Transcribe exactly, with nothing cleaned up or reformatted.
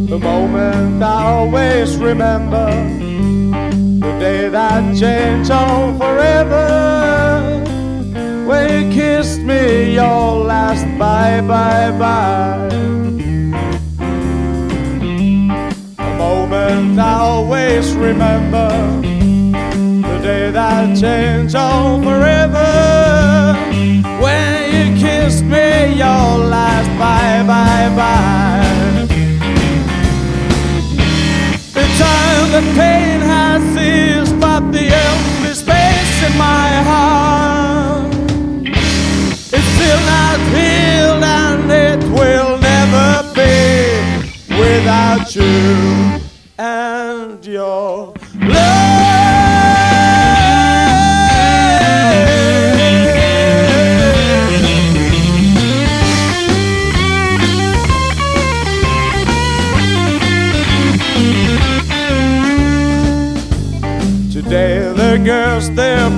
The moment I always remember, the day that changed all forever, when you kissed me your last bye, bye, bye. A moment I always remember, the day that changed all forever, when you kissed me your last bye, bye, bye. The time the pain has ceased, but the empty space in my heart is still not healed, and it will never be without you and your love. Today the girls, they're